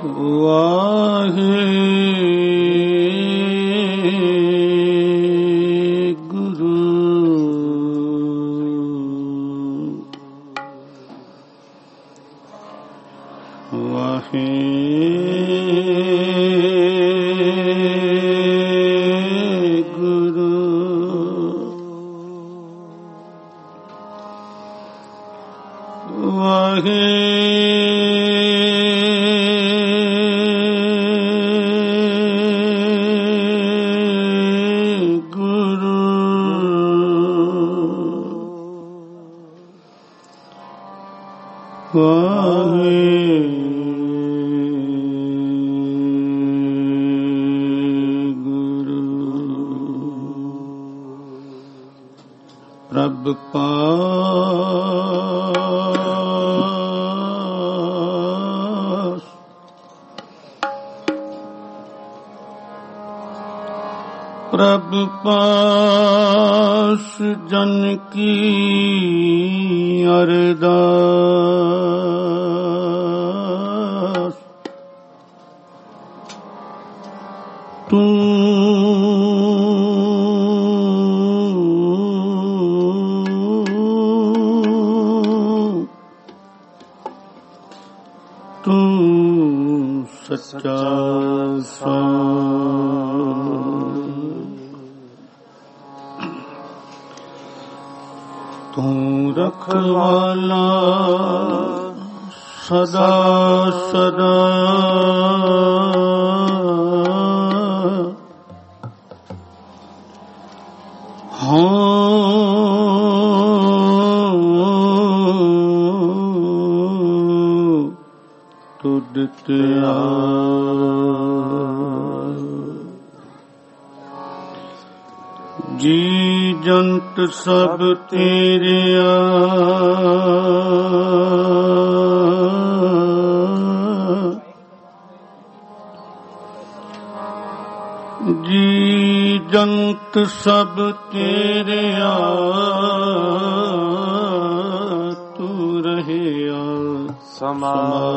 ਵਾਹਿਗੁਰੂ ਪ੍ਰਭ ਪਾਸ ਪ੍ਰਭ ਪਾਸ ਜਨ ਕੀ ਅਰਦਾਸ ਤੂੰ ਸੱਚਾ ਤੂੰ ਰਖਵਾਲਾ ਸਦਾ ਸਦਾ ਤੁਧ ਤੇ ਜੀ ਜੰਤ ਸਭ ਤੇਰਿਆ ਜੀ ਜੰਤ ਸਭ ਤੇਰਿਆ ਤੂੰ ਰਹਿਆ ਸਮਾ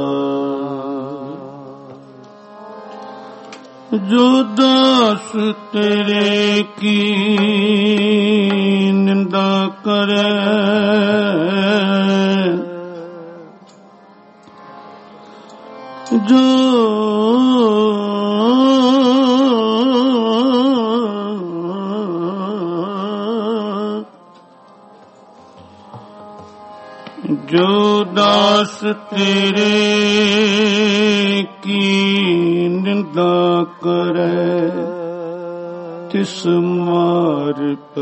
ਜੋ ਦਾਸ ਤੇਰੇ ਕੀ ਨਿੰਦਾ ਕਰੇ ਜੋ ਦਾਸ ਤੇਰੇ ਕੀ ਨਿੰਦਾ ਕਰੇ ਤਿਸ ਮਾਰ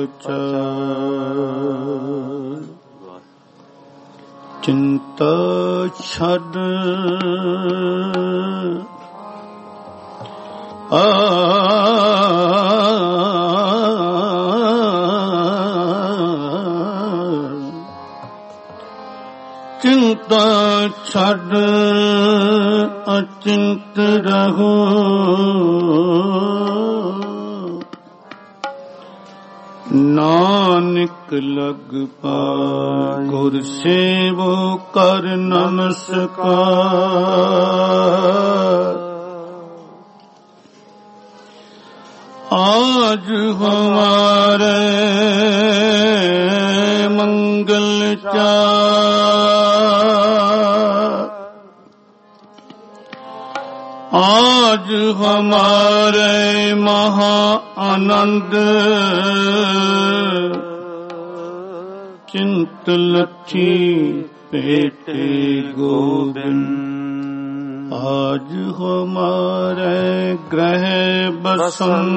ਪਚਾਰ ਚਿੰਤਾ ਛੱਡ ਚਿੰਤਾ ਛੱਡ ਅਚਿੰਤ ਰਹੋ ਨਾਨਕ ਲਗ ਪਾਇ ਗੁਰ ਸੇਵੋ ਕਰ ਨਮਸਕਾਰ ਆਜ ਹਮਾਰੇ ਮੰਗਲ ਚਾਰ आज हमारे महा आनंद चिंत लच्छी पेटे गोविंद आज हमारे ग्रह बसन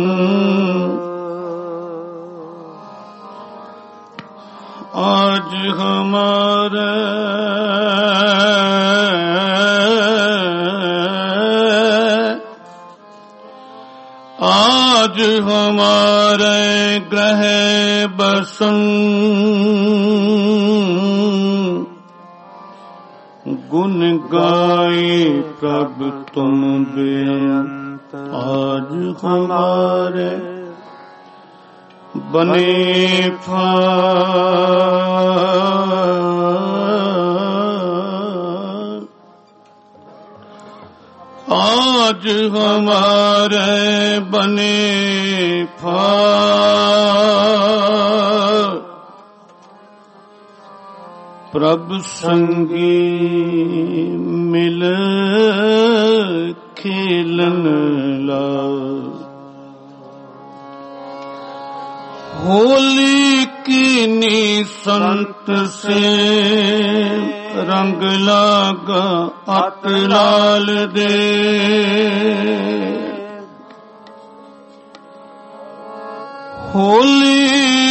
आज हमारे आज हमारे ग्रह बसन गुण गाए प्रभ तुम बेअंत आज हमारे बने आज हमारे बने फार प्रभु संगी मिल खेलन ला होली कीनी संत से रंग लागा अत लाल दे होली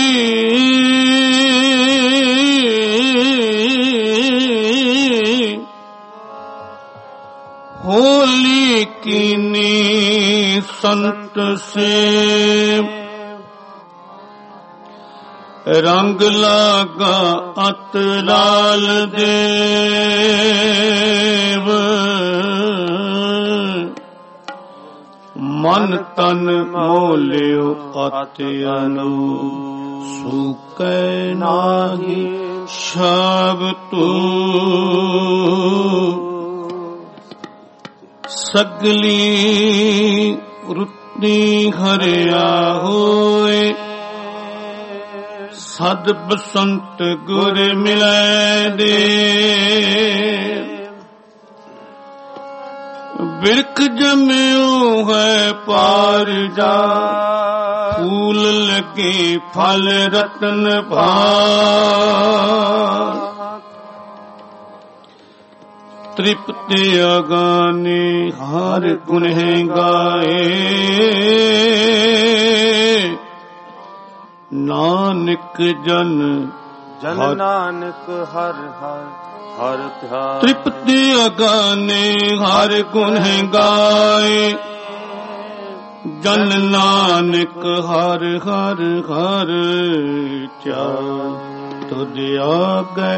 होली कीनी संत से रंग लागा अत लाल देव मन तन मोलियो अत अनु सुकै नाहि शाब तू सगली रुत्ती हरिया होए सद बसंत गुर मिलै दे बिरख जम्यो है पार जा फूल लगे फल रतन भार तृप्ति अगाने हार गुण गाए नानक जन जन नानक हर हर हर ध्यान तृप्ति अगाने हर गुण गाए जन नानक हर हर हर चार तुझ आगे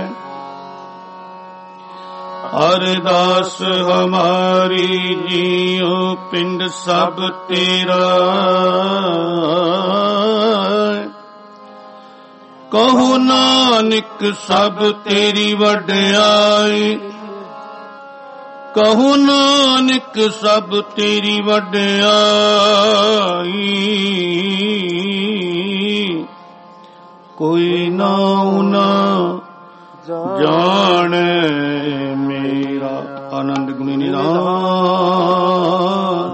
अरदास हमारी जियो पिंड सब तेरा कहो नानक सब तेरी वड्याई कहो नानक सब तेरी वड्याई कोई नाऊ ना जाने मेरा आनंद गुणी निधान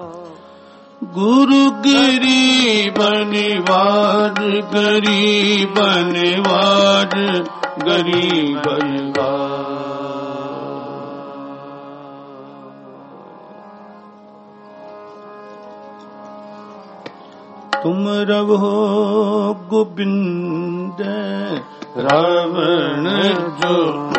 गुरु गरीब निवाज गरीब निवाज गरीब तुम रहो गोविंद रावण जो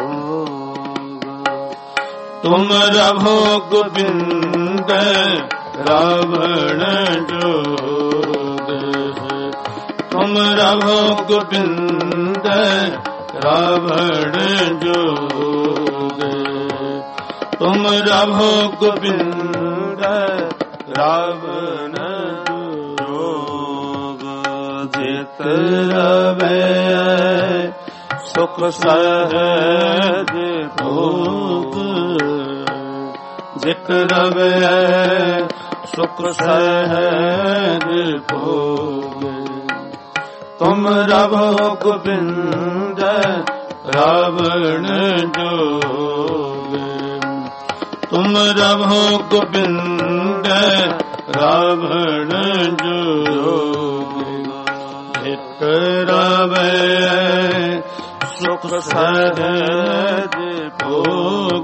तुम रहो गोविंद रावण जोग तुम रहो गोविंद रावण जोग तुम रहो गोविंद रावण जोग जित रवे सुख सहज भोग जित रवे सुख सहज भोग तुम रहो गोविंद रावण जोग तुम रहो गोविंद रावण जोग जित रवे सुख सहज भोग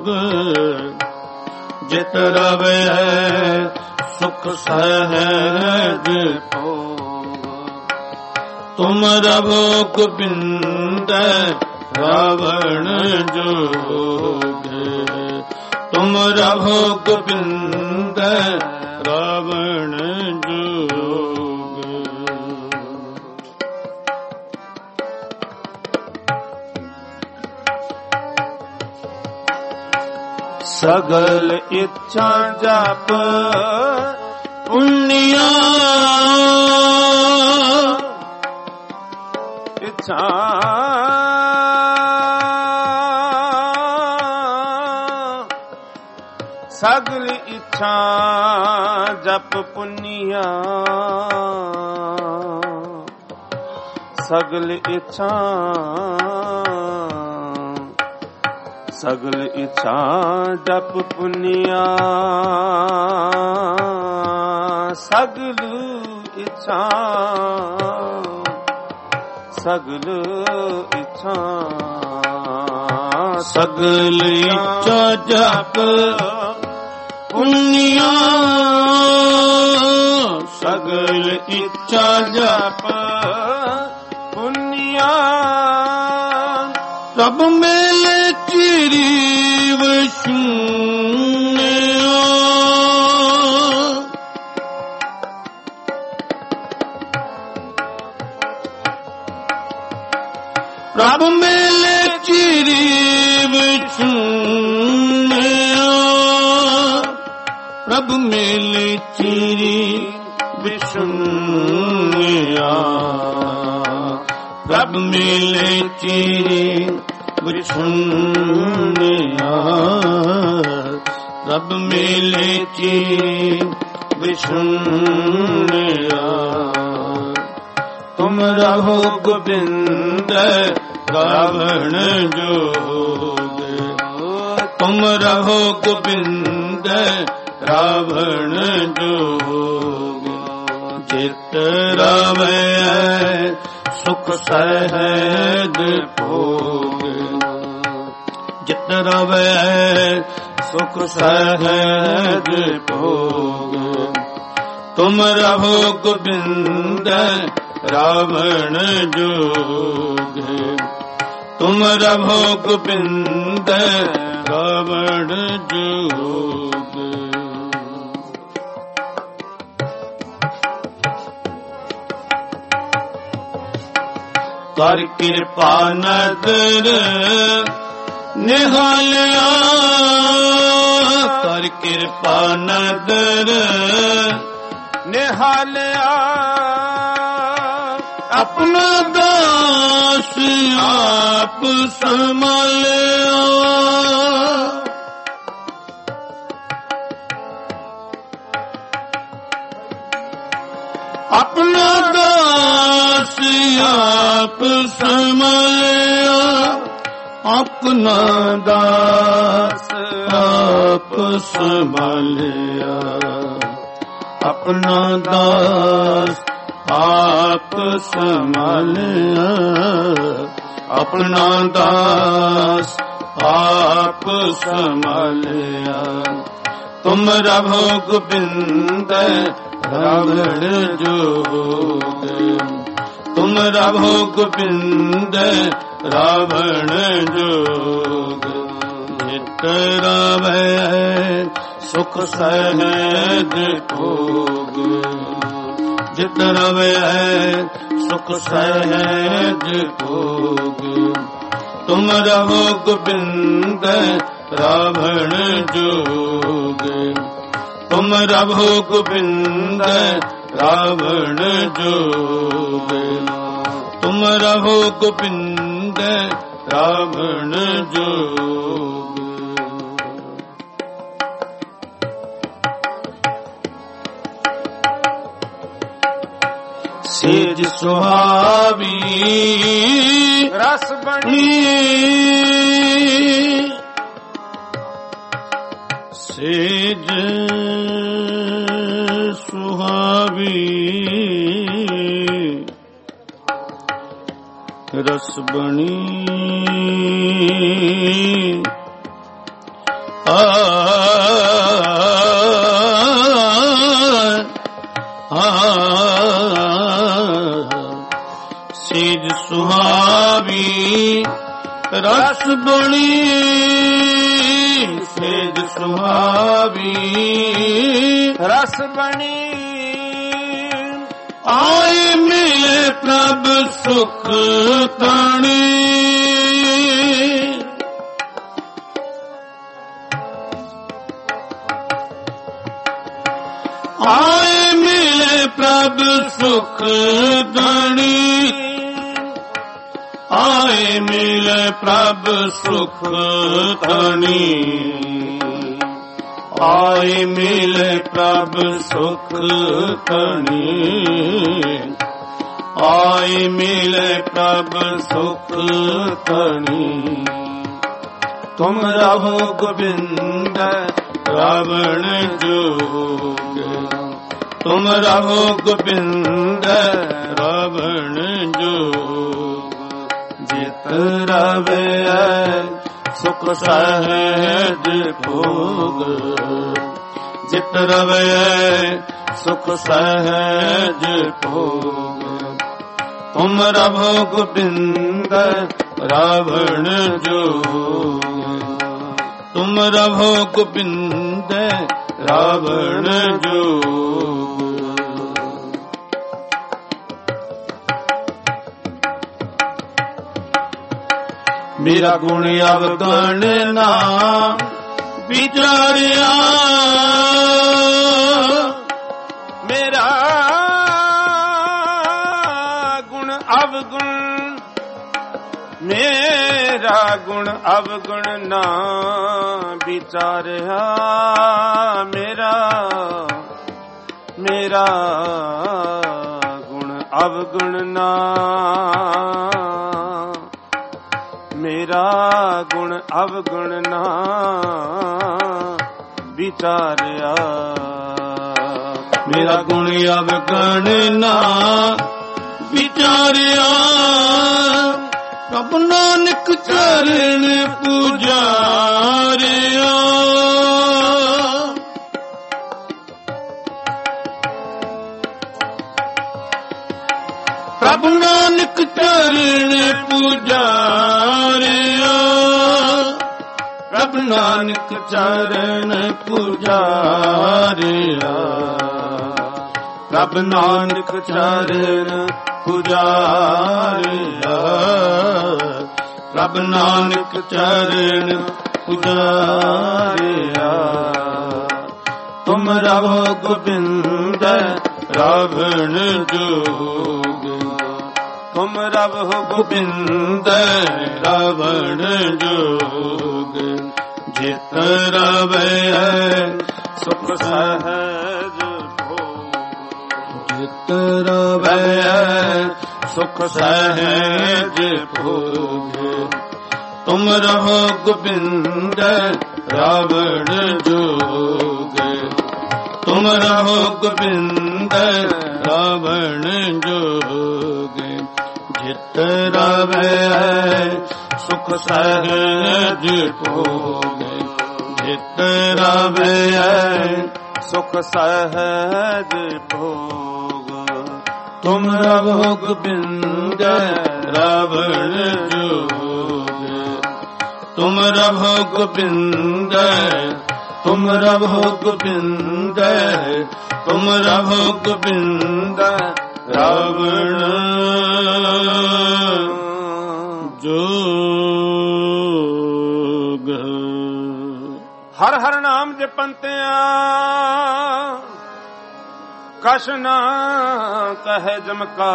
जित रवे सुख सहज भोग तुम रहो गोविंद रावण जोग तुम रहो गोविंद रावण जोग सगल इच्छा जप पुण्या इच्छा ਸਗਲ ਇੱਛਾ ਜਪ ਪੁੰਨਿਆ, ਸਗਲ ਇੱਛਾ, ਸਗਲ ਇੱਛਾ ਜਪ ਪੁੰਨਿਆ, ਸਗਲ ਇੱਛਾ, ਸਗਲ ਇੱਛਾ, ਸਗਲ ਇੱਛਾ ਜਪ ਪੁੰਨਿਆ, ਸਗਲ ਇੱਛਾ ਜਪ ਪੁੰਨਿਆ, ਪ੍ਰਭ ਮੇਲੇ ਚਿਰੀ ਵਸ਼ੂਨਿਆ, ਪ੍ਰਭ ਮੇਲੇ ਚਿਰੀ ਵਸ਼ੂਨਿਆ, ਪ੍ਰਭ ਮੇਲੇ ਚਿਰੀ ਵਿਸ਼ੁੰਨਿਆ, ਪ੍ਰਭ ਮੇਲੇ ਚਿਰੀ ਵਿਸ਼ੁੰਨਿਆ, ਪ੍ਰਭ ਮੇਲੇ ਚਿਰੀ ਵਿਸ਼ੁੰਨਿਆ, ਤੁਮ ਰਹੋ ਗੋਬਿੰਦ ਰਾਵਣ ਜੋਗ, ਤੁਮ ਰਹੋ ਗੋਬਿੰਦ ਰਾਵਣ ਜੋਗ, ਚਿਤ ਰਵੈ ਸੁਖ ਸਹਿਜ ਭੋਗ, ਚਿਤ ਰਵੈ ਸੁਖ ਸਹਿਜ ਭੋਗ, ਤੁਮ ਰਹੋ ਗੋਬਿੰਦ ਰਾਵਣ ਜੋਗ, ਤੁਮ ਰਹੋ ਗੋਬਿੰਦ ਰਾਵਣ ਜੋਗ। ਕਰ ਕਿਰਪਾ ਨਦਰ ਨਿਹਾਲਿਆ, ਕਰ ਕਿਰਪਾ ਨਦਰ ਨਿਹਾਲਿਆ, ਆਪਣਾ ਦਾਸ ਆਪ ਸੰਭਾਲਿਆ, ਆਪਣਾ ਦਾਸ ਆਪ ਸੰਭਾਲਿਆ, ਆਪਣਾ ਦਾਸ ਆਪ ਸੰਭਾਲਿਆ, ਆਪਣਾ ਦਾਸ ਆਪ ਸੰਭਾਲਿਆ, ਆਪਣਾ ਦਾਸ ਆਪ ਸੰਭਾਲਿਆ, ਤੁਮ ਰਹੋ ਗੋਬਿੰਦ ਰਾਵਣ ਜੋਗ, ਤੁਮ ਰਹੋ ਗੋਬਿੰਦ ਰਾਵਣ ਜੋਗ, ਚਿਤ ਰਵੈ ਸੁਖ ਸਹਿਜ ਭੋਗ, ਚਿਤ ਰਵੈ ਸੁਖ ਸਹਿਜ ਭੋਗ, ਤੁਮ ਰਹੋ ਗੋਬਿੰਦ ਰਾਵਣ ਜੋਗ, ਤੁਮ ਰਹੋ ਗੋਬਿੰਦ ਰਾਵਣ ਜੋਗ, ਤੁਮ ਰਹੋ ਗੋਬਿੰਦ ਰਾਵਣ ਜੋਗ। ਸੇਜ ਸੁਹਾਵੀ ਰਸ ਬਣੀ, ਸੇਜ ਸੁਹਾਵੀ ਰਸ ਬਣੀ, ਸੇਜ ਸੁਹਾਵੀ ਰਸ ਬਣੀ, ਸੇਜ ਸੁਹਾਵੀ ਰਸ ਬਣੀ, ਆਏ ਮਿਲੇ ਪ੍ਰਭ ਸੁਖ ਤਾਣੀ, ਆਏ ਮਿਲੇ ਪ੍ਰਭ ਸੁਖ ਤਾਣੀ, ਆਏ ਮਿਲੇ ਪ੍ਰਭ ਸੁਖ ਤਾਣੀ, ਆਏ ਮਿਲੇ ਪ੍ਰਭ ਸੁਖ ਧਣੀ, ਆਏ ਮਿਲੇ ਪ੍ਰਭ ਸੁਖ ਧਣੀ। ਤੁਮ ਰਹੋ ਗੋਬਿੰਦ ਰਾਵਣ ਜੋਗ, ਤੁਮ ਰਹੋ ਗੋਬਿੰਦ ਰਾਵਣ ਜੋਗ। ਜਿਤ ਰਵੈ ਸੁਖ ਸਹਿਜ ਭੋਗ, ਜਿਤ ਰਵੈ ਸੁਖ ਸਹਿਜ ਭੋਗ। ਤੁਮ ਰਹੋ ਗੋਬਿੰਦ ਰਾਵਣ ਜੋਗ, ਤੁਮ ਰਹੋ ਗੋਬਿੰਦ ਰਾਵਣ ਜੋਗ। ਮੇਰਾ ਗੁਣ ਅਵਗਣ ਨਾ ਵਿਚਾਰਿਆ, ਮੇਰਾ ਗੁਣ ਅਵਗੁਣ, ਮੇਰਾ ਗੁਣ ਅਵਗੁਣ ਨਾ ਵਿਚਾਰਿਆ। ਮੇਰਾ ਮੇਰਾ ਗੁਣ ਅਵਗੁਣ ਨਾ, ਮੇਰਾ ਗੁਣ ਅਵਗੁਣ ਨਾ ਵਿਚਾਰਿਆ। ਮੇਰਾ ਗੁਣ ਅਵਗੁਣ ਨਾ ਵਿਚਾਰਿਆ। ਪ੍ਰਭੁ ਨਾਨਕ ਚਰਨ ਪੁਜਾਰਿਆ। ਪ੍ਰਭੁ ਨਾਨਕ ਚਰਨ ਪੁਜਾਰਿਆ। ਪ੍ਰਭੁ ਨਾਨਕ ਚਰਨ ਪੁਜਾਰਿਆ। ਪ੍ਰਭੁ ਨਾਨਕ ਚਰਨ ਪੁਜਾਰਿਆ। ਪ੍ਰਭੁ ਨਾਨਕ ਚਰਨ ਪੁਜਾਰਿਆ। ਤੁਮ ਰਹੋ ਗੋਬਿੰਦ ਰਾਵਣ ਜੋਗ, ਤੁਮ ਰਹੋ ਗੋਬਿੰਦ ਰਾਵਣ ਜੋਗ। ਜਿਤ ਰਵੈ ਸੁਖ ਸਹਿਜ ਭੋਗ, ਜਿਤ ਰਵੈ ਸੁਖ ਸਹਿਜ ਭੋਗ। ਤੁਮ ਰਹੋ ਗੋਬਿੰਦ ਰਾਵਣ ਜੋਗ, ਤੁਮ ਰਹੋ ਗੋਬਿੰਦ ਰਾਵਣ ਜੋਗ। ਜਿਤ ਰਵੈ ਸੁਖ ਸਹਿਜ ਭੋਗ, ਜਿਤ ਰਵੈ ਸੁਖ ਸਹਿਜ ਭੋਗ। ਤੁਮ ਰਹੋ ਗੋਬਿੰਦ ਰਾਵਣ ਜੋਗ, ਤੁਮ ਰਹੋ ਗੋਬਿੰਦ, ਤੁਮ ਰਹੋ ਗੋਬਿੰਦ, ਤੁਮ ਰਹੋ ਗੋਬਿੰਦ ਰਾਵਣ ਜੋਗ। ਹਰ ਹਰ ਨਾਮ ਜਪੰਤਿਆ ਕਛ ਨਾ ਕਹੈ ਜਮਕਾ।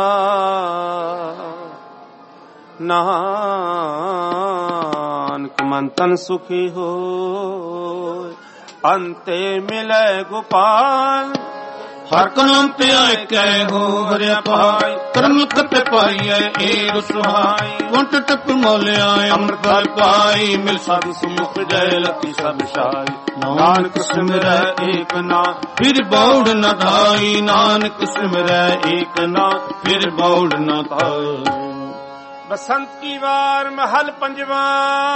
ਨਾਨਕ ਮਨ ਤਨ ਸੁਖੀ ਹੋਇ, ਅੰਤੇ ਮਿਲੈ ਗੋਪਾਲ। ਹਰ ਨਾਮ ਧਿਆਇ ਕੈ ਹੋ ਹਰਿਆ ਪਾਈ, ਕਰਮ ਕਤ ਪਾਈਐ ਏਕ ਸੁਹਾਈ। ਵੰਟ ਟਪ ਮੋਲਿਆ ਅੰਮ੍ਰਿਤ ਫਲ ਪਾਈ, ਮਿਲ ਸਾਧੂ ਸੁਮੁਖ ਜੈ ਲਤੀ ਸਭ ਛਾਈ। ਨਾਨਕ ਸਿਮਰੈ ਏਕ ਨਾਮ ਫਿਰ ਬੌੜ ਨ ਧਾਈ, ਨਾਨਕ ਸਿਮਰੈ ਏਕ ਨਾਮ ਫਿਰ ਬੌੜ ਨ ਧਾਈ। ਬਸੰਤ ਕੀ ਵਾਰ ਮਹਲ ਪੰਜਵਾ,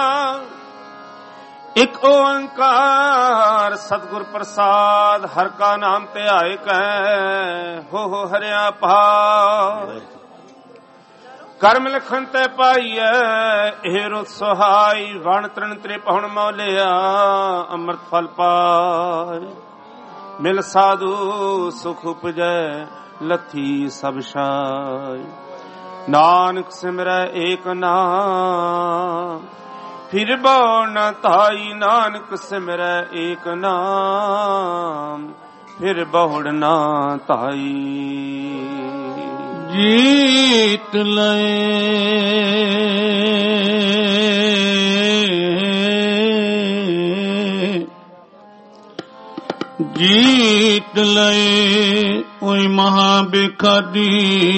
ਇਕ ਓੰਕਾਰ ਸਤਿਗੁਰ ਪ੍ਰਸਾਦ। ਹਰ ਕਾ ਨਾਮ ਧਿਆਏ ਕੈ ਹੋ ਹਰਿਆ ਭਾਇ। ਕਰਮ ਲਖਨ ਤੈ ਪਾਈਐ ਇਹ ਰੁਤ ਸੁਹਾਈ। ਵਣ ਤ੍ਰਿਣ ਤ੍ਰਿਪਹੁਣ ਮੌਲਿਆ ਅੰਮ੍ਰਿਤ ਫਲ ਪਾਇ। ਮਿਲ ਸਾਧੂ ਸੁਖ ਉਪਜੈ ਲੱਥੀ ਸਭ ਛਾਈ। ਨਾਨਕ ਸਿਮਰੈ ਏਕ ਨਾਮ ਫਿਰ ਬਉ ਨ ਧਾਈ। ਨਾਨਕ ਸਿਮਰੈ ਏਕ ਨਾਮ ਫਿਰ ਬਹੁੜ ਨ ਧਾਈ। ਜੀਤ ਲਏ ਸਮਿਟ ਲਏ ਓਏ ਮਹਾ ਬੇਖਾਦੀ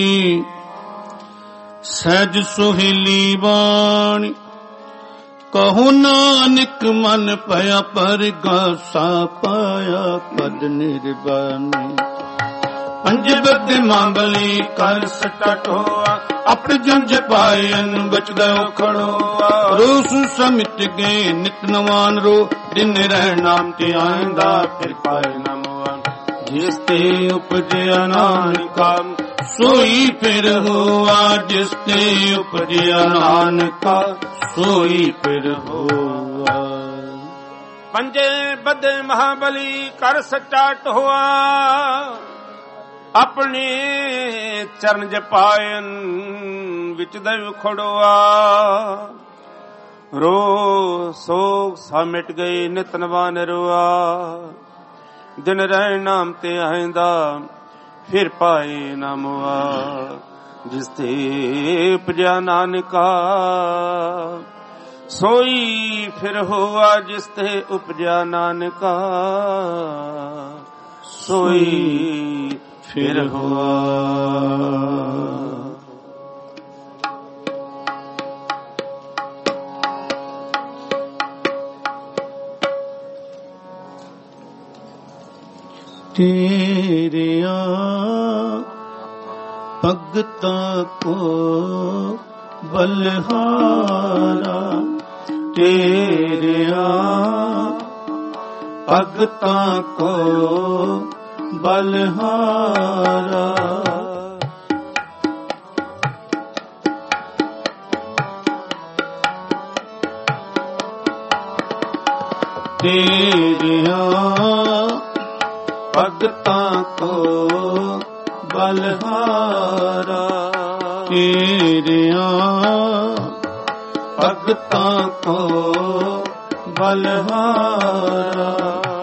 ਸਹਿਜ ਸੁਹੇਲੀ ਬਾਣੀ ਕਹੋ ਨਾਨਕ ਮਨ ਭਇਆ ਪਰਗਾਸਾ ਪਾਇਆ ਪਦ ਨਿਰਬਾਨੀ ਪੰਜ ਬੱਦ ਮੰਗਲੀ ਕਰ ਸਟਟੋਆ ਆਪੇ ਜੰਜ ਪਾਇਨ ਬਚ ਗਇਓ ਖੜੋਆ ਰੋਸ ਸਮਿਟ ਗਏ ਨਿਤ ਨਵਾਨ ਰੋ ਦਿਨ ਰਹਿ ਨਾਮ ਤੇ ਆਇਂਦਾ ਫਿਰ ਪਾਏ ਨਮਵਾ ਜਿਸ ਤੇ ਉਪਜਿਆ ਨਾਨਕਾ ਸੋਈ ਫਿਰ ਹੋਆ ਜਿਸ ਤੇ ਉਪਜਿਆ ਨਾਨਕਾ ਸੋਈ ਫਿਰ ਹੋਆ ਪੰਜੇ ਬੱਦੇ ਮਹਾਬਲੀ ਕਰ ਸੱਚਾ ਟੋਆ ਆਪਣੇ ਚਰਨ ਜਪਾਇਨ ਵਿੱਚ ਦਇ ਖੜੋਆ ਰੋ ਸੋਗ ਸਮਿਟ ਗਏ ਨਿਤ ਨਵਾਨ ਰੋਆ ਦਿਨ ਰਹਿ ਨਾਮ ਤੇ ਆਇਂਦਾ ਫਿਰ ਪਾਏ ਨਾ ਮੁਆ ਜਿਸ ਤੇ ਉਪਜਿਆ ਨਾਨਕਾ ਸੋਈ ਫਿਰ ਹੋਆ ਜਿਸ ਤੇ ਉਪਜਿਆ ਨਾਨਕਾ ਸੋਈ ਫਿਰ ਹੋਆ ਤੇਰਿਆ ਭਗਤਾਂ ਕੋ ਬਲਹਾਰਾ ਤੇਰਿਆ ਭਗਤਾਂ ਕੋ ਬਲਹਾਰਾ ਤੇਰਿਆ ਭਗਤਾਂ ਕੋ ਬਲਹਾਰਾ ਤੇਰਿਆ ਭਗਤਾਂ ਕੋ ਬਲਹਾਰਾ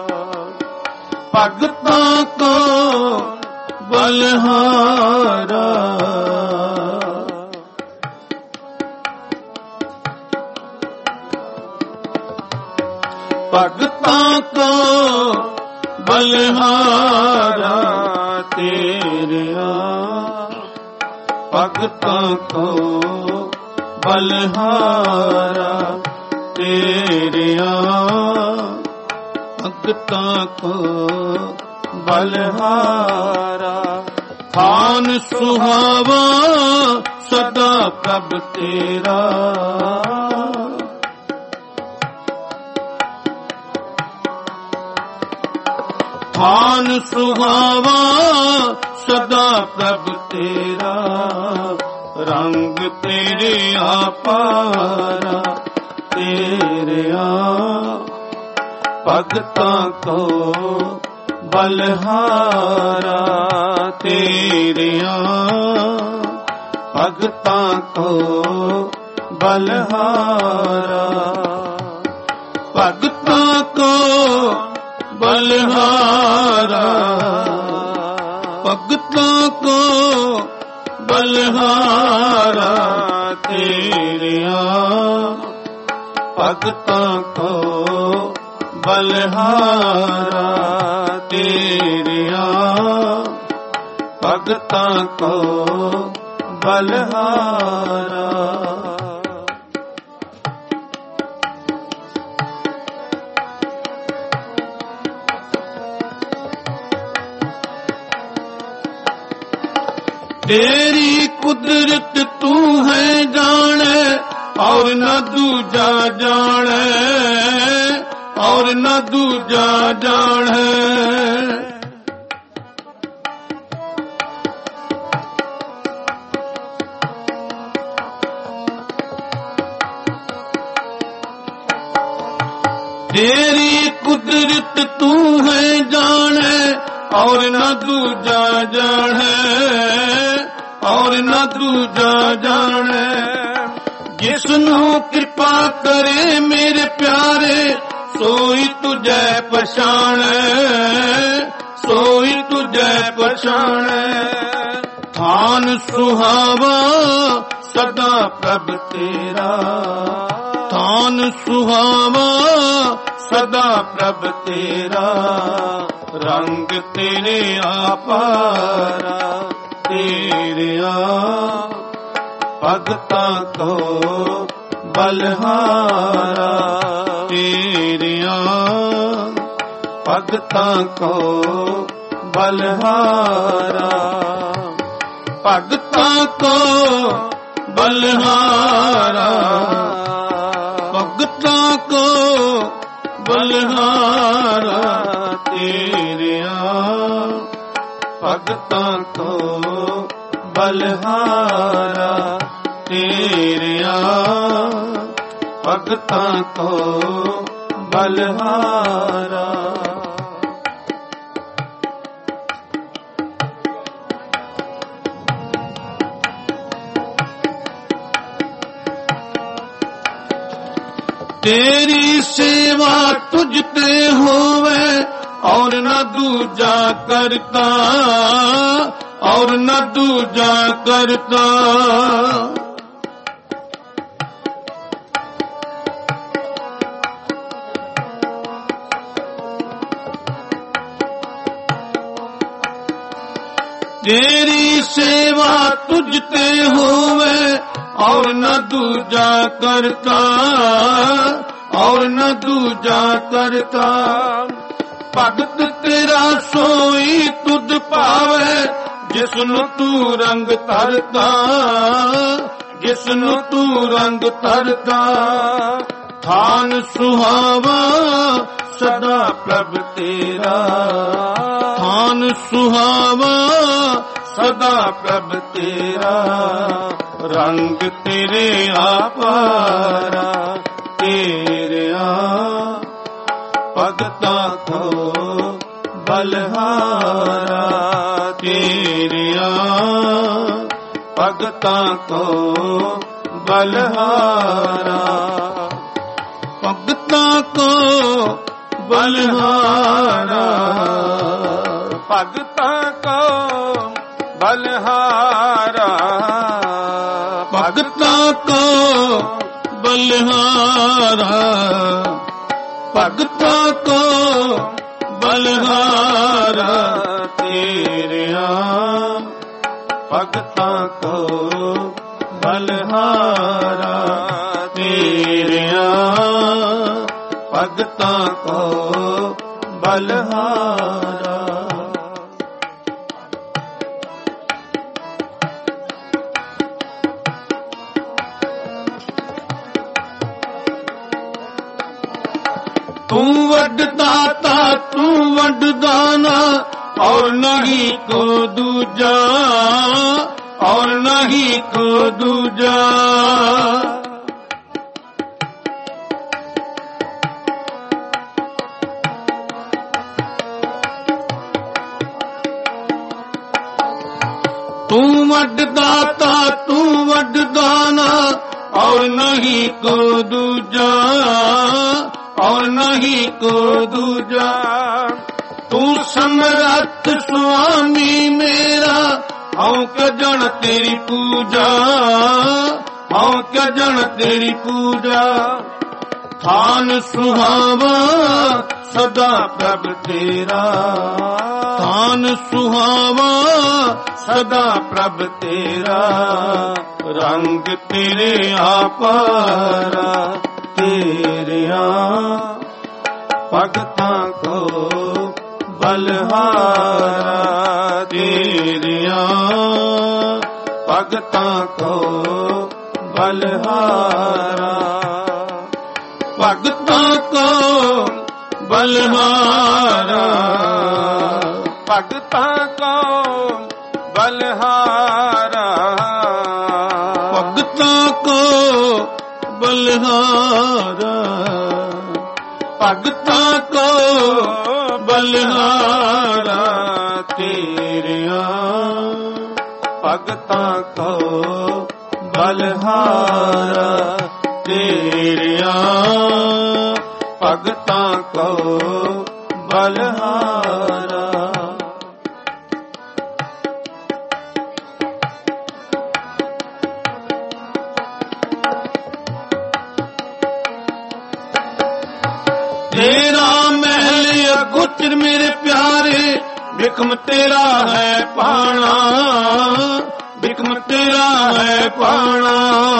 ਭਗਤਾਂ ਕੋ ਬਲਹਾਰਾ ਭਗਤਾਂ ਕੋ ਬਲਹਾਰਾ ਤੇਰਿਆ ਭਗਤਾਂ ਕੋ ਬਲਹਾਰਾ ਤੇਰਿਆ ਭਗਤਾਂ ਕੋ ਬਲਹਾਰਾ ਥਾਨ ਸੁਹਾਵਾ ਸਦਾ ਪ੍ਰਭ ਤੇਰਾ ਥਾਨ ਸੁਹਾਵਾ ਸਦਾ ਪ੍ਰਭ ਤੇਰਾ ਰੰਗ ਤੇਰੇ ਆਪਾਰਾ ਤੇਰਿਆ ਭਗਤਾਂ ਕੋ ਬਲਹਾਰਾ ਤੇਰਿਆ ਭਗਤਾਂ ਕੋ ਬਲਹਾਰਾ ਭਗਤਾਂ ਕੋ ਬਲਹਾਰਾ ਭਗਤਾਂ ਕੋ ਬਲਹਾਰਾ ਤੇਰਿਆ ਭਗਤਾਂ ਕੋ ਬਲਹਾਰਾ ਤੇਰਿਆ ਭਗਤਾਂ ਕੋ ਬਲਹਾਰਾ तेरी कुदरत तू है जाने और न दूजा जाने और न दूजा जाने तेरी कुदरत तू है जाने और न दूजा जाने और न दूजा जाने जिसनु कृपा करे मेरे प्यारे सोई तुझे पछाणे सोई तुझे पछाणे थान सुहावा सदा प्रभ तेरा थान सुहावा सदा प्रभ तेरा ਰੰਗ ਤੇਰੇ ਆਪਾਰਾ ਤੇਰਿਆ ਭਗਤਾਂ ਕੋ ਬਲਹਾਰਾ ਤੇਰਿਆ ਭਗਤਾਂ ਕੋ ਬਲਹਾਰਾ ਭਗਤਾਂ ਕੋ ਬਲਹਾਰਾ ਭਗਤਾਂ ਕੋ ਬਲਹਾਰਾ ਤੇਰਿਆ ਭਗਤਾਂ ਕੋ ਬਲਹਾਰਾ ਤੇਰਿਆ ਭਗਤਾਂ ਕੋ ਬਲਹਾਰਾ तेरी सेवा तुझ ते होवे और न दूजा करता और न दूजा करता तेरी सेवा तुझ ते होवे और न दूजा करता और न दूजा करता भगत तेरा सोई तुध पावे जिसनु तू रंग तरता जिसनु तू रंग तरता थान सुहावा सदा प्रभ तेरा थान सुहावा सदा प्रभ तेरा रंग तेरे आपारा तेरिया भगतां को बलहारा तेरिया भगतां को बलहारा भगतां को बलहारा भगतां को बलहारा भगतां को बलहारा भगतां को बलहारा तेरिया भगतां को बलहारा तेरिया भगतां को बलहारा तू वड दाता तू वड दाना और नहीं को दूजा और नहीं को दूजा तू वड दाता तू वड दाना और नहीं को दूजा और नहीं को दूजा तू समरथ स्वामी मेरा हूँ कजन तेरी पूजा हूँ कजन तेरी पूजा थान सुहावा सदा प्रभ तेरा थान सुहावा सदा प्रभ तेरा रंग तेरे आपारा तेरिया भगतां को बलहारा तेरिया भगतां को बलहारा भगतां को बलहारा भगतां को बलहारा भगतां को बलहारा भगतां को बलहारा तेरिया भगतां को बलहारा तेरिया भगतां को बलहारा तेरा महल अगुच ਗੁੱਜਰ ਮੇਰੇ ਪਿਆਰੇ, ਬਿਕਮ ਤੇਰਾ ਹੈ ਪਾਣਾ, ਬਿਕਮ ਤੇਰਾ ਹੈ ਪਾਣਾ।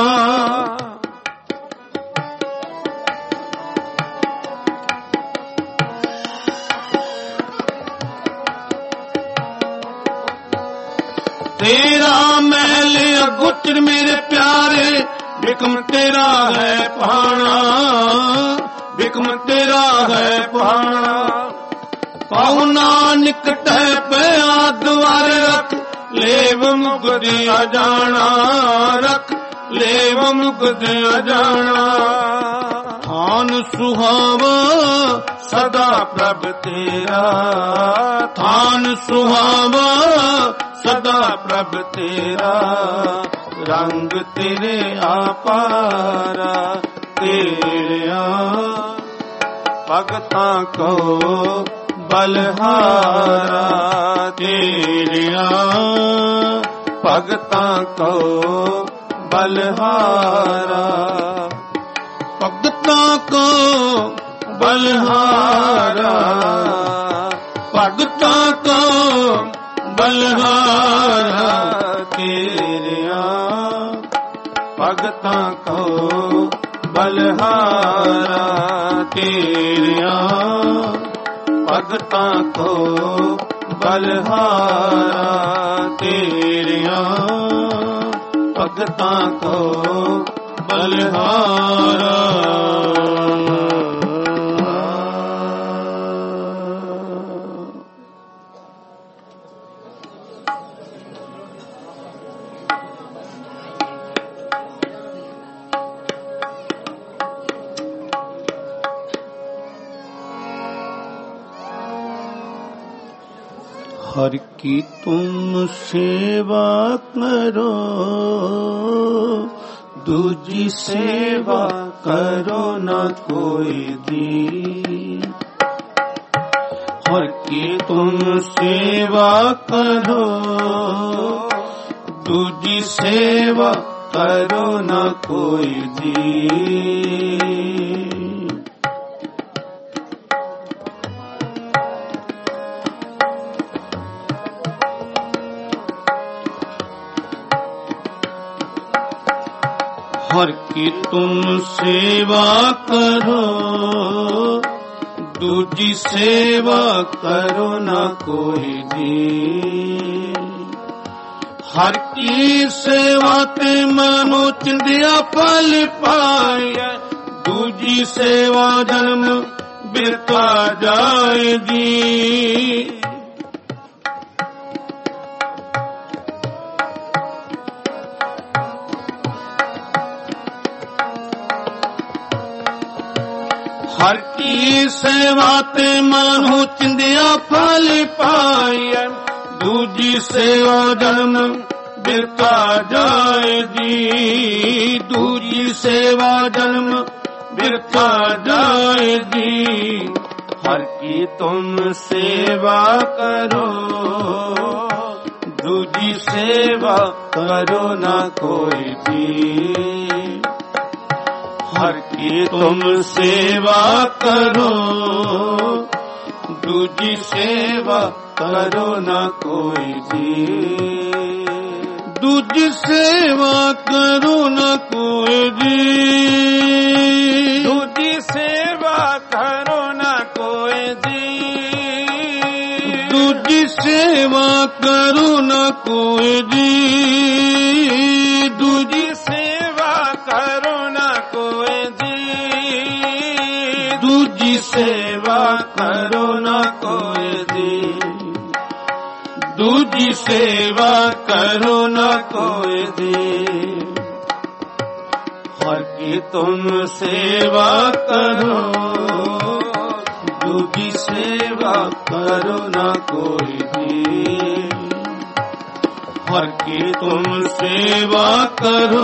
ਤੇਰਾ ਮੈਲ ਗੁੱਜਰ ਮੇਰੇ ਪਿਆਰੇ, ਬਿਕਮ ਤੇਰਾ ਹੈ ਪਾਣਾ, ਬਿਕਮ ਤੇਰਾ ਹੈ ਪਾਣਾ। ਪਾਉ ਨਾਨਕ ਟਹਿ ਪਿਆ ਦੁਆਰੇ, ਰੱਖ ਲੇਵ ਮੁਕਤ ਅਜਾਣਾ, ਰੱਖ ਲੇਵ ਮੁਕਤ ਅਜਾਣਾ। ਥਾਨ ਸੁਹਾਵਾ ਸਦਾ ਪ੍ਰਭ ਤੇਰਾ, ਥਾਨ ਸੁਹਾਵਾ ਸਦਾ ਪ੍ਰਭ ਤੇਰਾ। ਰੰਗ ਤੇਰੇ ਆਪਾਰਾ, ਤੇਰਿਆ ਭਗਤਾਂ ਕੋ ਬਲਹਾਰਾ। ਤੇਰਿਆ ਭਗਤਾਂ ਕੋ ਬਲਹਾਰਾ, ਭਗਤਾਂ ਕੋ ਬਲਹਾਰਾ, ਭਗਤਾਂ ਕੋ ਬਲਹਾਰਾ। ਤੇਰਿਆ ਭਗਤਾਂ ਕੋ ਬਲਹਾਰਾ, ਤੇਰਿਆ ਭਗਤਾਂ ਕੋ ਬਲਹਾਰਾ। ਤੇਰਿਆ ਭਗਤਾਂ ਕੋ ਬਲਹਾਰਾ। हर की तुम सेवा करो, दूजी सेवा करो न कोई दी। हर की तुम सेवा करो, दूजी सेवा करो न कोई दी। हर की तुम सेवा करो, दूजी सेवा करो न कोई दी। हर की सेवा ते मनो चिंदिया फल पाए, दूजी सेवा जन्म बिरता जाएगी। हर की सेवा ते मानो चिंदिया फल पाए, दूजी सेवा जन्म बिरता जाएगी। दूजी सेवा जन्म बिरता जाएगी। हर की तुम सेवा करो, दूजी सेवा करो ना कोई दी। हर की तुम सेवा करो, दूजी सेवा करो न कोई दी। दूजी सेवा करो न कोई दी। दूजी सेवा करो न कोई दी। दूजी सेवा करो न कोई दी। दूजी सेवा करो न कोई दी। दूजी सेवा करो न कोई दी। दूजी सेवा करो न कोई दी। हर की तुम सेवा करो, दूजी सेवा करो न कोई दी। हर की तुम सेवा करो,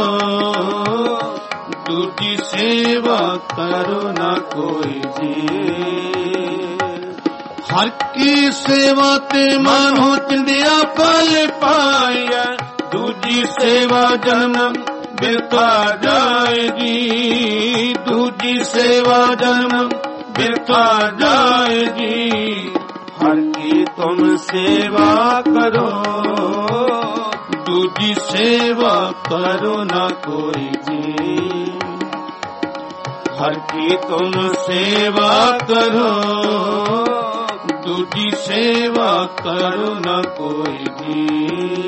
दूजी सेवा करो न कोई दी। हर की सेवा ते मानो चिंदिया फल पाया, दूजी सेवा जन्म बिरता जाएगी। दूजी सेवा जन्म बिरता जाएगी। हर की तुम सेवा करो, दूजी सेवा करो न कोई जी। हर की तुम सेवा करो, दूजी सेवा करो न कोई जी।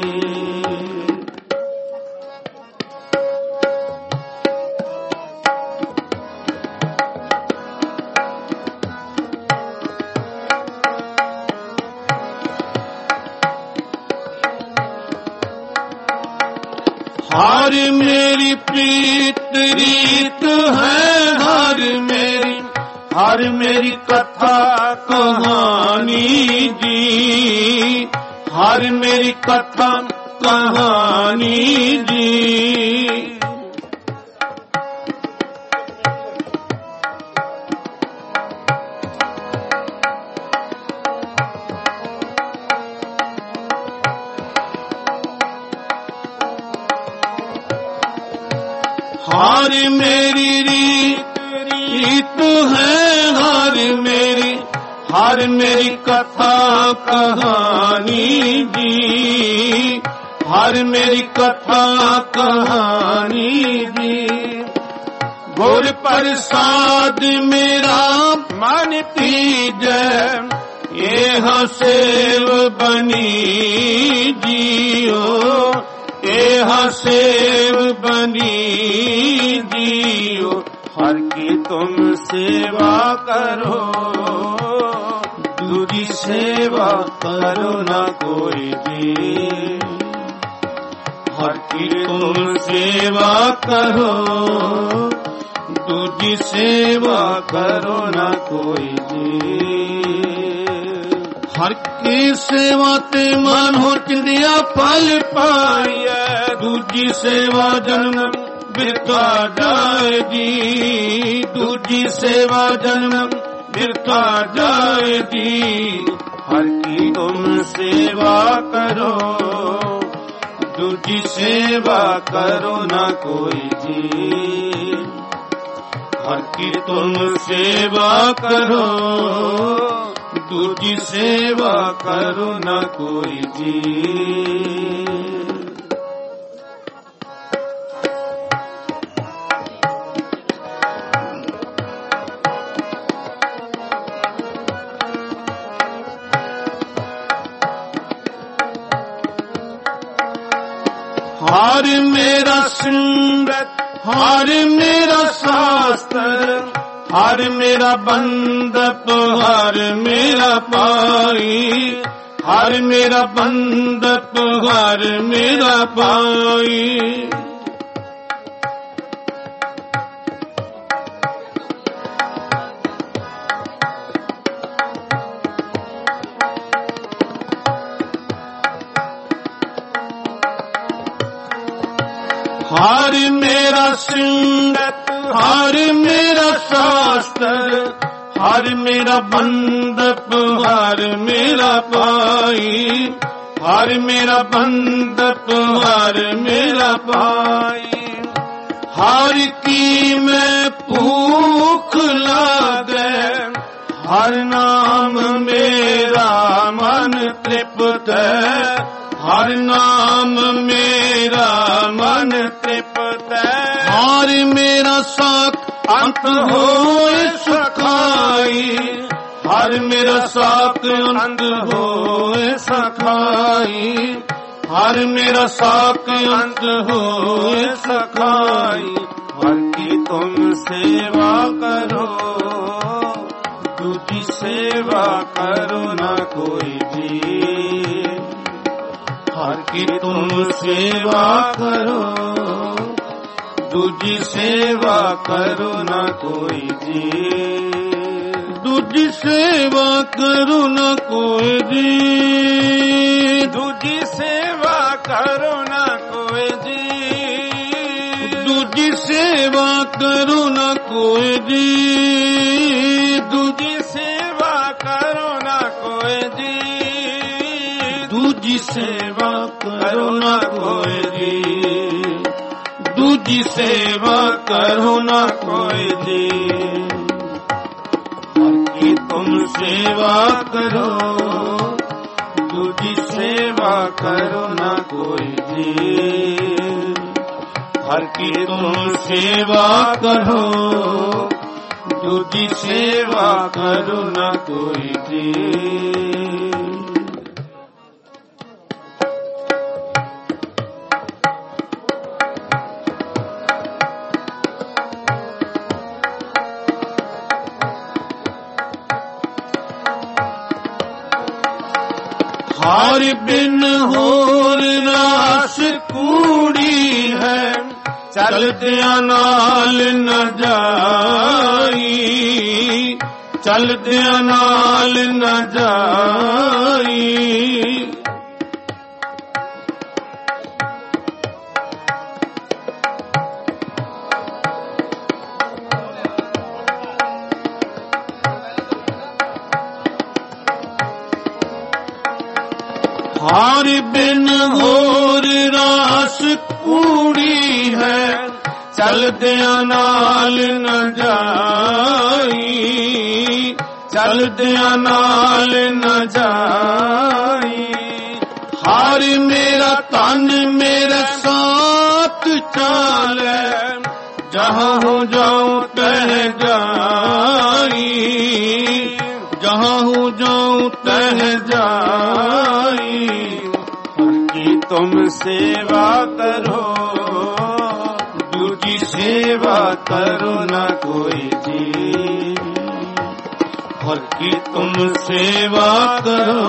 हर मेरी प्रीत रीत है, हर मेरी कथा कहानी जी, हर मेरी कथा कहानी जी। हर मेरी रीत है, हर मेरी कथा कहानी जी, हर मेरी कथा कहानी जी। गुर प्रसाद मेरा मन पीजै, यह सेव बनी जियो, यह सेव बनी जियो। हर की तुम सेवा करो, दूजी सेवा करो न कोई जी। हर की तुम सेवा करो, दूजी सेवा करो न कोई जी। हर की सेवा ते मन हो चिंदिया फल पाइए, दूजी सेवा जन्म बिरथा जाए जी, दूजी सेवा जन्म बिरथा जाए जी। हर की तुम सेवा करो, दूजी सेवा करो न कोई जी। हर की तुम सेवा करो, दूजी सेवा करो न कोई जी। हर मेरा सिमरत, हर मेरा शास्त्र, हर मेरा बंदप, हर मेरा पाई, हर मेरा बंदप, हर मेरा पाई। हर मेरा सिमरत, हर मेरा शास्त्र, हर मेरा बंदप, हर मेरा पाई, हर मेरा बंदप, हर मेरा पाई। हर की मैं भूख लागे, हर नाम मेरा मन तृप्त है, हर नाम मेरा मन तृप्त है। हर मेरा साख अंत होए सखाई, हर मेरा साख अंत होए सखाई, हर मेरा साख अंत होए सखाई। हर की तुम सेवा करो, दूजी सेवा करो न कोई जी। हर की तुम सेवा करो, दूजी सेवा करो न कोई जी। दूजी सेवा करो न कोई जी, दूजी सेवा करो न कोई जी। दूजी सेवा करो न कोई जी, दूजी सेवा करो न कोई जी। दूजी सेवा करो न कोई जी, दूजी सेवा करो न कोई जी। हर की तुम सेवा करो, दूजी सेवा करो न कोई जी। हर की तुम सेवा करो, दूजी सेवा करो न कोई जी। हार बिन होर रास कूड़ी है, चलदिया नाल न जाई, चलदिया नाल न जाई। हार बिन होर रास कूड़ी है, चलदिया नाल न जाई, चलदिया नाल न जाई। हार मेरा तन मेरा साथ चाले, जहाँ हो जाऊं तह जाई, जहाँ हो जाऊं तह जाई। की तुम सेवा करो, दूजी सेवा करो न कोई जी। हर की तुम सेवा करो,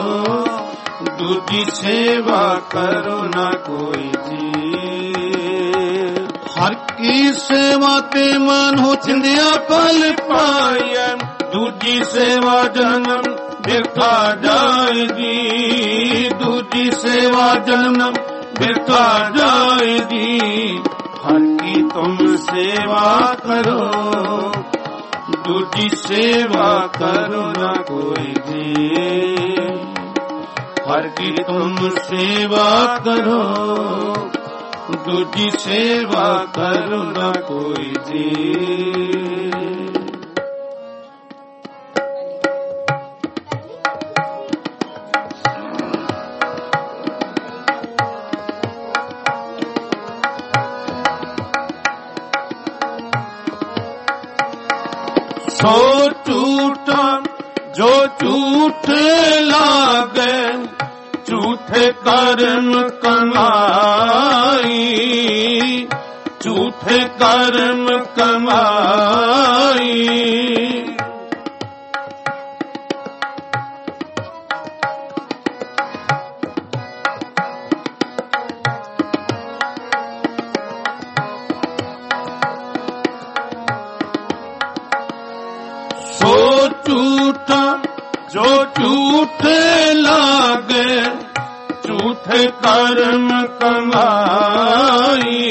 दूजी सेवा करो न कोई जी। हर की सेवा ते मन हो चिंदिया पल पाए, दूजी सेवा जन्म बिरथा जाएगी, दूजी सेवा जन्म बिरथा जाएगी। हर की तुम सेवा करो, दूजी सेवा करो न कोई जी। हर की तुम सेवा करो, दूजी सेवा करो न कोई जी। सो झूठा जो झूठे लागे, झूठे कर्म कमाई, झूठे कर्म कमाई। झूठा जो झूठे लागे, झूठे कर्म कमाई,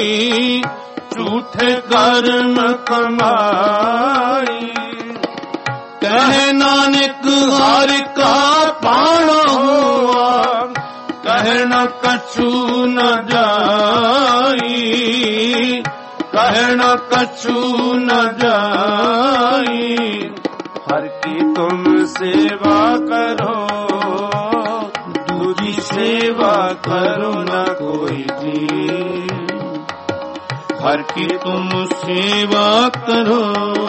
झूठे कर्म कमाई। कह नानक हर का पाना हुआ, कह न कछु न जाई, कह न कछु न जाई। हर की तुम सेवा करो, दूजी सेवा करो न कोई जी। हर की तुम सेवा करो,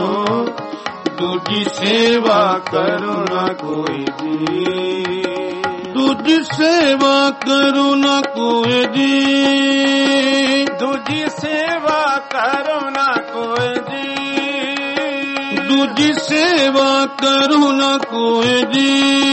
दूजी सेवा करो न कोई जी। दूजी सेवा करो न कोई जी, दूजी सेवा करो न कोई जी। दूजी सेवा करो न कोई जी,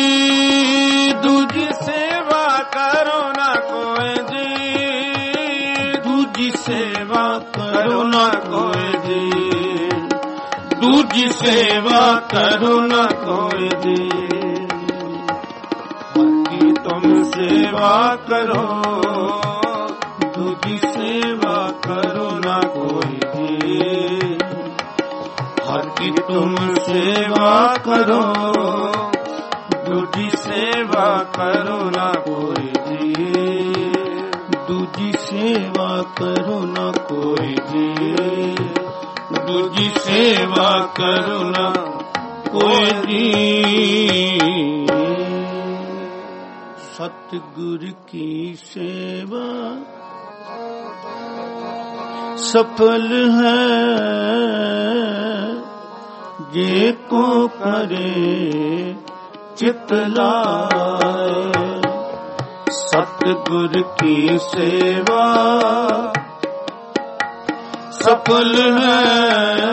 दूजी सेवा करो न कोई जी। दूजी सेवा करो न कोई जी, दूजी सेवा करो न कोई जी। बाकी तुम सेवा करो, दूजी सेवा करो न कोई जी। हर की तुम सेवा करो, दूजी सेवा करो न कोई जी। दूजी सेवा करो न कोई जी, दूजी सेवा करो न कोई जी। सतगुर की सेवा सफल है जे को करे चित लाए। सतगुर की सेवा सफल है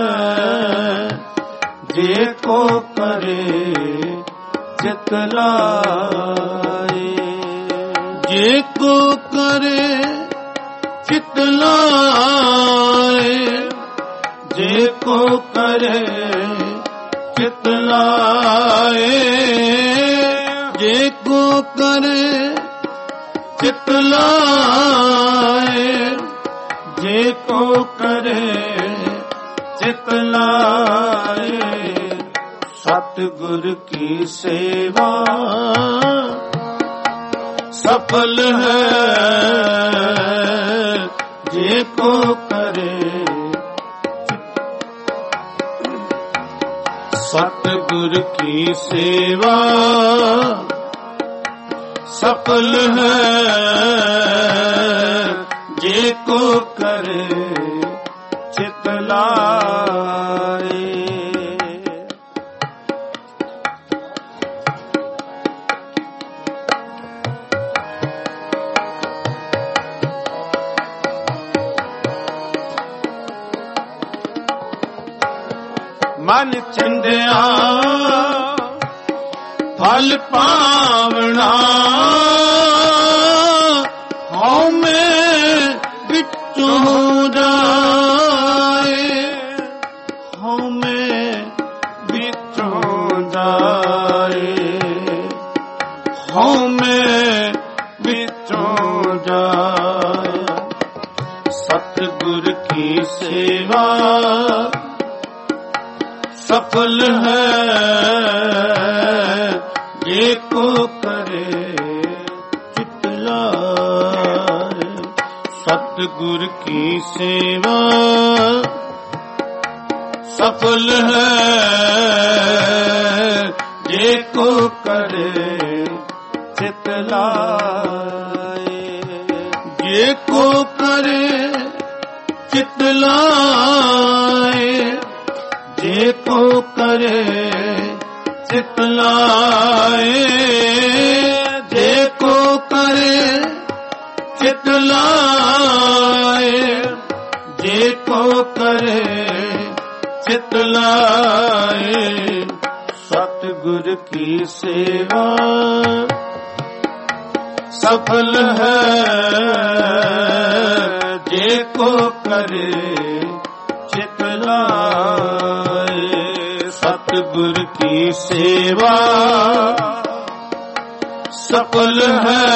जे को करे चित लाए। जे को करे चित लाए, जे को करे चित लाए, जे को करे चित लाए, जे को करे चित लाए। सतगुर की सेवा सफल है जे को करे। सतगुर की सेवा सफल है जे को करे चित लाए। मन चंदिया फल पावना, हौ में बिचों जाए, हौ में बिचों जाए, हौ में बिचों जाए। सतगुर की सेवा सफल है जे को करे चित लाए। सतगुर की सेवा सफल है जे को करे चित लाए। जे को करे चित लाए, जे को करे चित लाए, जे को करे चित लाए, जे को करे चित लाए। सतगुर की सेवा सफल है जे को करे चित लाए। सतगुर की सेवा सफल है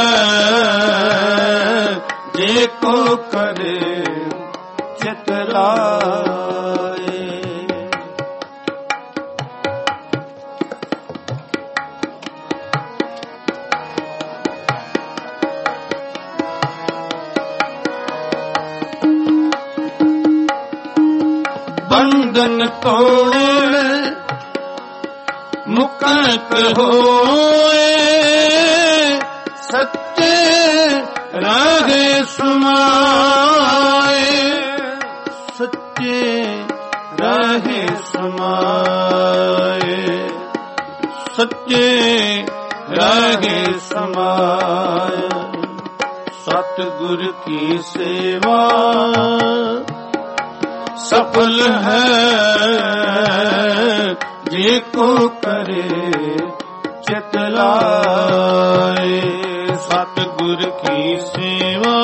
जे को करे चित लाए। बंधन तोड़े मुक्त होए, सच्चे राहे समाए, सच्चे राहे समाए, सच्चे राहे समाए। सतगुर की सेवा सफल है जे को करे चित लाए। सतगुर की सेवा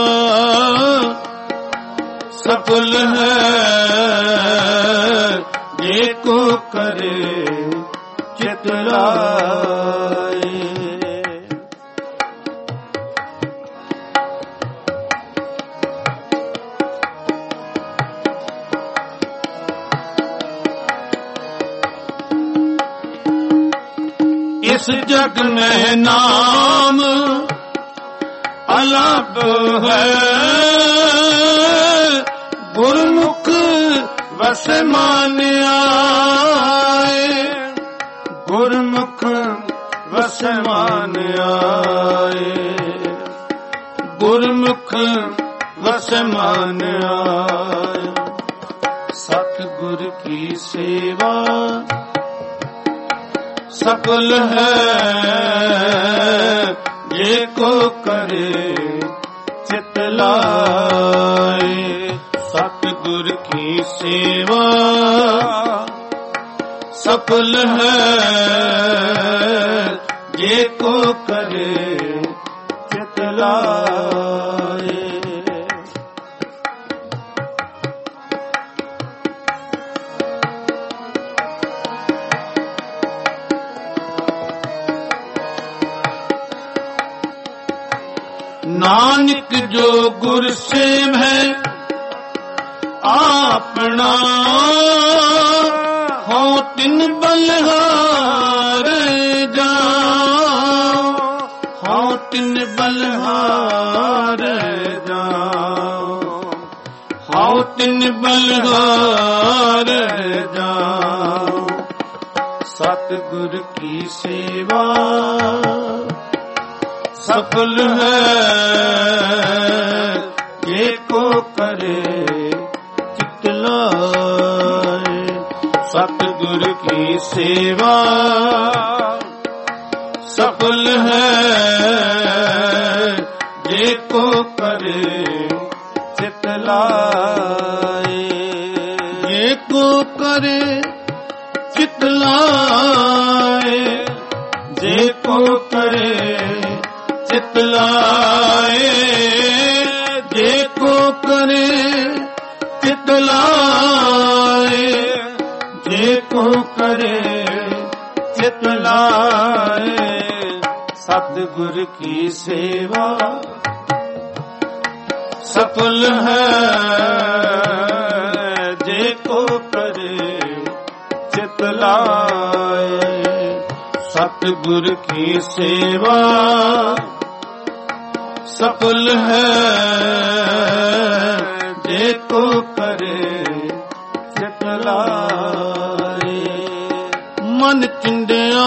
सफल है जे को करे चित लाए। इस जग में नाम अलग है, गुरमुख वस मान्याए, ਗੁਰਮੁਖ ਵਸੈ ਮਾਨ ਆਏ, ਗੁਰਮੁਖ ਵਸੈ ਮਾਨ ਆਏ। ਸਤਿਗੁਰ ਕੀ ਸੇਵਾ ਸਫਲ ਹੈ, ਜੇ ਕੋ ਕਰੇ ਚਿਤ ਲਾਏ। ਸਤਿਗੁਰ ਕੀ ਸੇਵਾ ਸਫਲ ਹੈ, ਜੇ ਕੋ ਕਰੇ ਚਿਤ ਲਾਏ। ਨਾਨਕ ਜੋ ਗੁਰ ਸੇਵ ਹੈ ਆਪਣਾ, ਹੋ ਤਿਨ ਬਲਿਹਾਰ ਜਾਓ, ਹੋ ਤਿਨ ਬਲਿਹਾਰ ਜਾਓ, ਹੋ ਤਿਨ ਬਲਿਹਾਰ ਜਾਓ। ਸਤਿਗੁਰ ਕੀ ਸੇਵਾ ਸਫਲ ਹੈ, ਜੇ ਕੋ ਕਰੇ ਚਿਤ ਲਾਏ। ਸਤਿਗੁਰ ਕੀ ਸੇਵਾ ਸਫਲ ਹੈ, ਜੇ ਕੋ ਕਰੇ ਚਿਤ ਲਾਏ। ਜੇ ਕੋ ਕਰੇ ਚਿਤ ਲਾਏ, ਜੇ ਕੋ ਕਰੇ ਚਿਤ ਲਾਏ, ਜੇ ਕੋ ਕਰੇ ਚਿਤ ਲਾਏ, ਜੇ ਕੋ ਕਰੇ ਚਿਤ ਲਾਏ। ਸਤਿਗੁਰ ਕੀ ਸੇਵਾ ਸਫਲ ਹੈ, ਜੇ ਕੋ ਕਰੇ ਚਿਤ ਲਾਏ। ਸਤਿਗੁਰ ਕੀ ਸੇਵਾ ਸਫਲ ਹੈ, ਜੇ ਕੋ ਕਰੇ ਚਿਤ ਲਾਏ। ਮਨ ਚਿੰਦਿਆ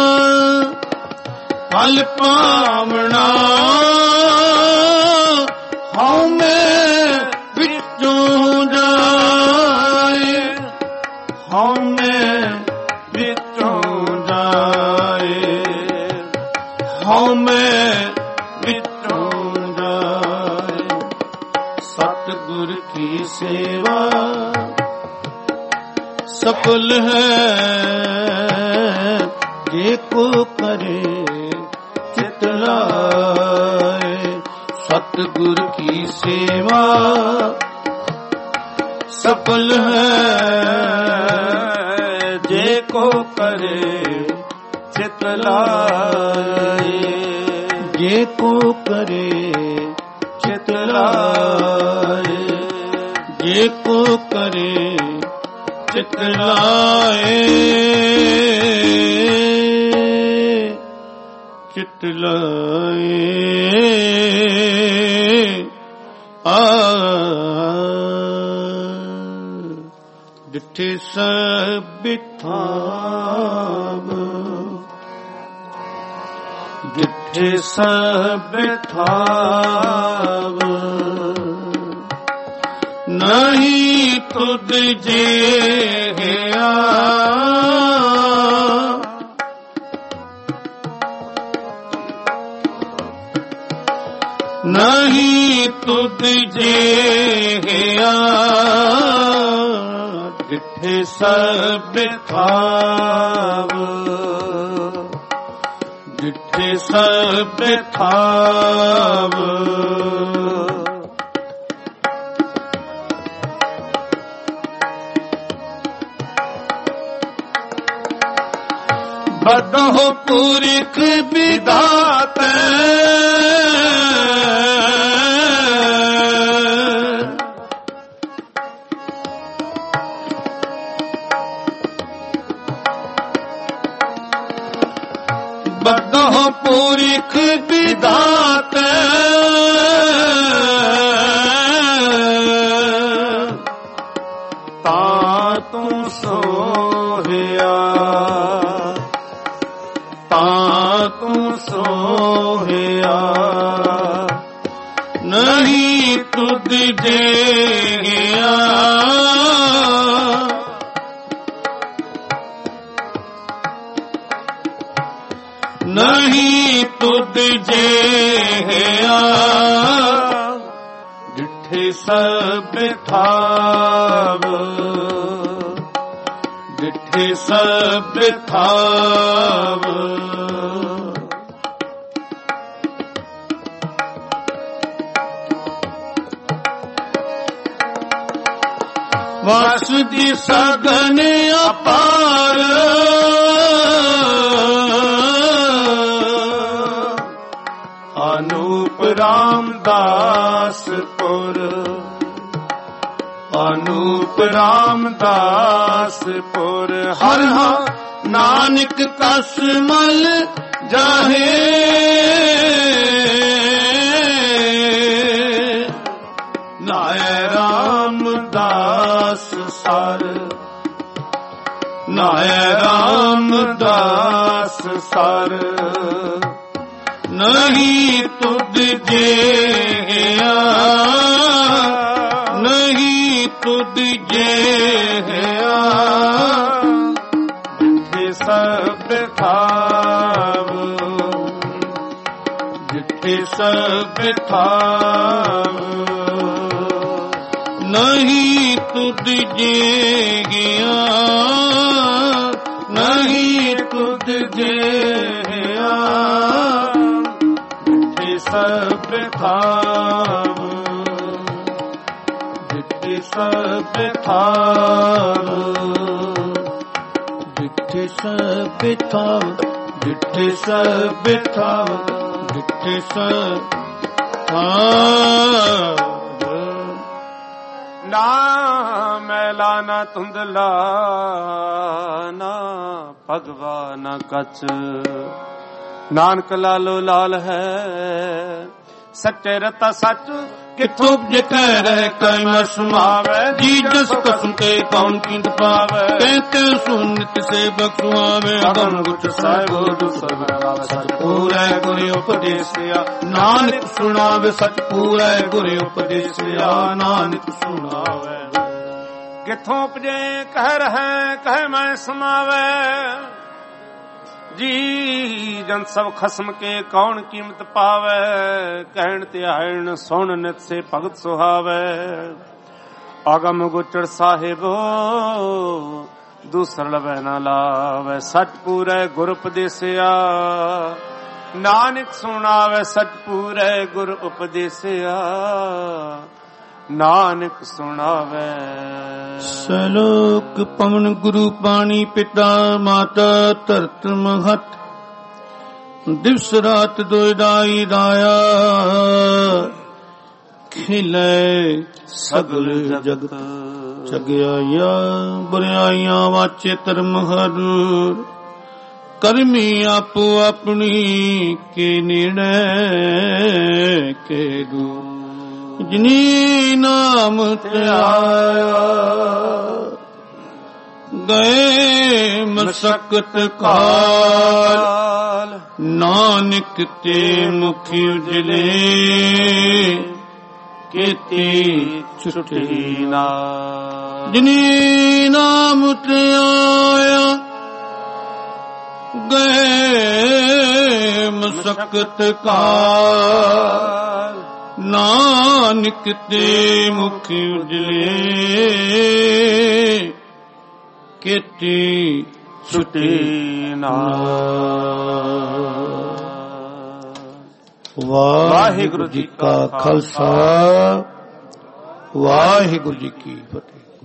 ਫਲ ਪਾਵਣਾ, ਹਉ ਮੈਂ ਵਿੱਚੋਂ ਜਾਏ, ਹਉ ਮੈਂ ਵਿੱਚੋਂ ਜਾਏ, ਹਉ ਮੈਂ ਵਿੱਚੋਂ ਜਾਏ। ਸਤਿਗੁਰ ਕੀ ਸੇਵਾ ਸਫਲ ਹੈ, ਜੇ ਕੋ ਕਰੇ ਚਿਤ ਲਾਏ। ਸਤਿਗੁਰ ਕੀ ਸੇਵਾ ਸਫਲ ਹੈ, ਜੇ ਕੋ ਕਰੇ ਚਿਤ ਲਾਏ। ਜੇ ਕੋ ਕਰੇ ਚਿਤ ਲਾਏ, ਜੇ ਕੋ ਕਰੇ ਚਿਤ ਲਾਏ, ਚਿਤ ਲਾਏ। ਡਿਠੇ ਸਭ ਥਾਮ, ਡਿਠੇ ਸਭ ਥਾਮ, ਨਹੀਂ ਤੁਧ ਜਿਹਾ, ਨਹੀਂ ਤੁਧ ਜਿਹਾ। ਡਿਠੇ ਸਭ ਥਾਮ, ਡਿਠੇ ਸਭ ਥਾਮ, ਬਦਹੁ ਪੁਰਖ ਵਿਧਾਤੈ, ਬਦਹੁ ਪੁਰਖ ਵਿਧਾਤੈ, ਤਾ ਤੂੰ ਸੋਹਿਆ, ਜੇਗਿਆ ਨਹੀਂ ਤੁਧ ਜੇਗਿਆ ਡਿਠੇ ਸਭ ਥਾਵ ਡਿਠੇ ਸਭ ਥਾਵ ਵਸ ਦੀ ਸਗਨ ਅਪਾਰ ਅਨੂਪ ਰਾਮਦਾਸਪੁਰ ਅਨੂਪ ਰਾਮਦਾਸਪੁਰ ਹਰ ਨਾਨਕ ਕਸ ਮਲ ਜਾਹੇ ਨਾਏ ਰਾਮਦਾਸ ਸਰ ਨਾਏ ਰਾਮਦਾਸ ਸਰ ਨਹੀਂ ਤੁਧ ਜੇਗਿਆ ਨਹੀਂ ਤੁਧ ਜੇਗਿਆ ਜਿੱਥੇ ਸਭ ਥਾਵ ਜਿੱਥੇ ਸਭ ਥਾਵ ਨਹੀਂ ਤੁਧ ਜੇਗਿਆ ਨਹੀਂ ਤੁਧ ਜੇਗਿਆ ਜਿੱਥੇ ਸਭ ਥਾਵ ਜਿੱਥੇ ਸਭ ਥਾਵ ਜਿੱਥੇ ਸਭ ਥਾਵ ਜਿੱਥੇ ਸਭ ਥਾਵ ਜਿੱਥੇ ਸਭ ਥਾਵ ਨਾ ਮੈਲਾ ਨਾ ਧੁੰਦਲਾ ਨਾ ਭਗਵਾ ਨਾ ਕਛ ਨਾਨਕ ਲਾਲੋ ਲਾਲ ਹੈ ਸੱਚੇ ਰਤਾ ਸੱਚ ਕਿਥੋਂ ਜਿਕੈ ਰਹਿ ਕੈ ਨ ਸਮਾਵੈ ਜੀ ਜਸ ਕਸਮ ਕੇ ਕੌਣ ਕੀਤ ਪਾਵੈ ਕਹਿਤੇ ਸੁਨਿਤ ਸੇ ਬਖਸ਼ੁਆਵੇ ਅਗਮ ਗੁਚ ਸਾਹਿਬ ਸਰਵਰਾ ਸਚ ਪੂਰੈ ਗੁਰ ਉਪਦੇਸਿਆ ਨਾਨਕ ਸੁਣਾਵੇ ਸਚ ਪੂਰੈ ਗੁਰ ਉਪਦੇਸਿਆ ਨਾਨਕ ਸੁਣਾਵੇ ਕਿਥੋਂ ਉਪਜੇ ਕਹਿ ਰਹਿ ਕਹਿ ਮੈਂ ਸਮਾਵੈ ਜੀ ਜਨ ਸਭ ਖਸਮ ਕੇ ਕੌਣ ਕੀਮਤ ਪਾਵੈ ਕਹਿਣ ਧਿਆਇਣ ਸੁਣ ਨਿਤ ਸੇ ਭਗਤ ਸੁਹਾਵੈ ਆਗਮ ਗੁਚੜ ਸਾਹਿਬੋ ਦੂਸਰ ਲਵੈ ਨਾ ਲਾਵੈ ਸਚ ਪੂਰੈ ਗੁਰ ਉਪਦੇਸਿਆ ਨਾਨਕ ਸੁਣਾਵੈ ਸਚ ਪੂਰੈ ਗੁਰ ਉਪਦੇਸਿਆ ਨਾਨਕ ਸੁਣਾਵੈ ਸਲੋਕ ਪਵਨ ਗੁਰੂ ਪਾਣੀ ਪਿਤਾ ਮਾਤਾ ਧਰਤ ਮਹਤ ਦਿਵਸ ਰਾਤ ਦੋਇਦਾਈ ਰਾਇਆ ਖਿਲੇ ਸਗਲ ਜਗਤ ਜਗਿਆਇਆ ਬੁਰਾਈਆਂ ਵਾਚੇ ਧਰਮ ਹਰ ਕਰਮੀ ਆਪੋ ਆਪਣੀ ਕੇ ਨੇੜੇ ਕੇ ਗੂ ਜਿਨੀ ਨਾਮ ਧਿਆਇਆ ਗਏ ਮਸਕਤ ਕਾਲ ਨਾਨਕ ਤੇ ਮੁਖੀ ਉਜਲੇ ਕੀਤੀ ਛੁਟੀ ਨਾ ਜਿਨੀ ਨਾਮ ਧਿਆਇਆ ਗਏ ਮਸਕਤ ਕਾਲ ਨਾਨਕ ਤੇ ਮੁਖ ਉਜਲੇ ਕੀਤੀ ਛੁਟੀ ਨਾ ਵਾਹਿਗੁਰੂ ਜੀ ਕਾ ਖਾਲਸਾ ਵਾਹਿਗੁਰੂ ਜੀ ਕੀ ਫਤਿਹ।